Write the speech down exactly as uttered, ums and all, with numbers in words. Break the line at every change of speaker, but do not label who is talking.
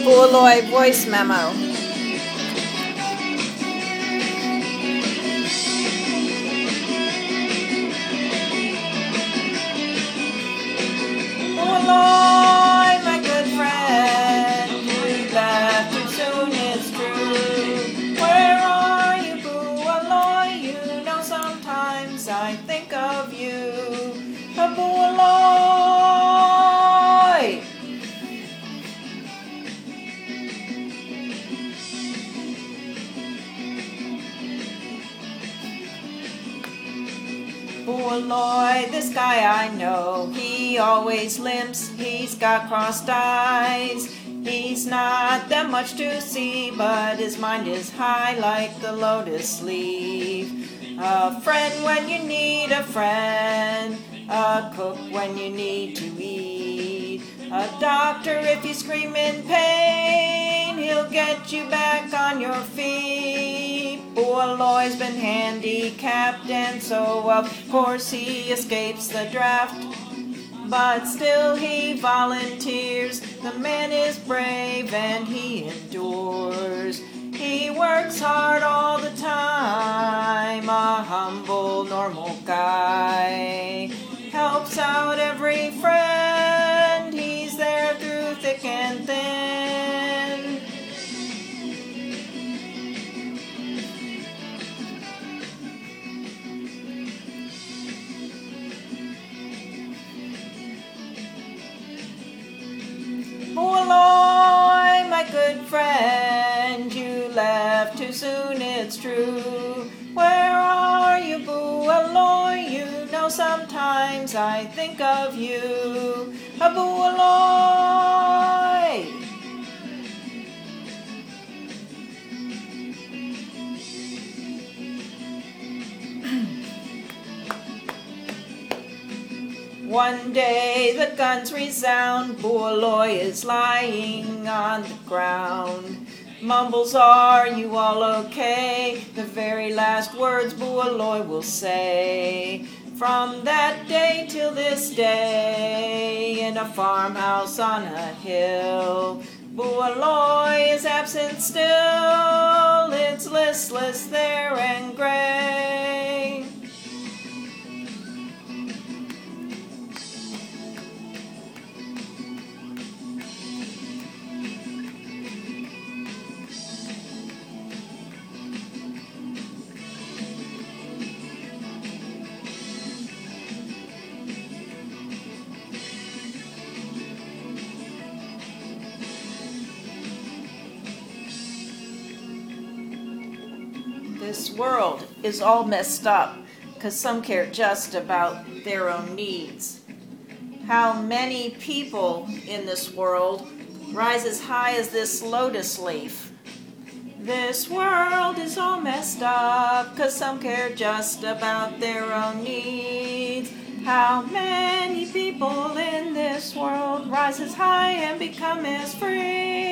Booloy voice memo. Booloy, my good friend, you left too soon, it's true. Where are you, Booloy? You know sometimes I think of you. A Booloy! Booloy, this guy I know, he always limps, he's got crossed eyes. He's not that much to see, but his mind is high like the lotus leaf. A friend when you need a friend, a cook when you need to eat, a doctor if you scream in pain, he'll get you back on your feet. Booloy's been handicapped and so of course he escapes the draft, but still he volunteers. The man is brave and he endures. He works hard all the time, a humble, normal guy. Helps out every friend, he's there through thick and thin. Booloy, my good friend, you left too soon, it's true. Where are you, Booloy? You know sometimes I think of you. A Booloy! One day the guns resound, Booloy is lying on the ground. Mumbles, are you all okay? The very last words Booloy will say. From that day till this day, in a farmhouse on a hill, Booloy is absent still, it's listless there and gray. This world is all messed up because some care just about their own needs. How many people in this world rise as high as this lotus leaf? This world is all messed up because some care just about their own needs. How many people in this world rise as high and become as free?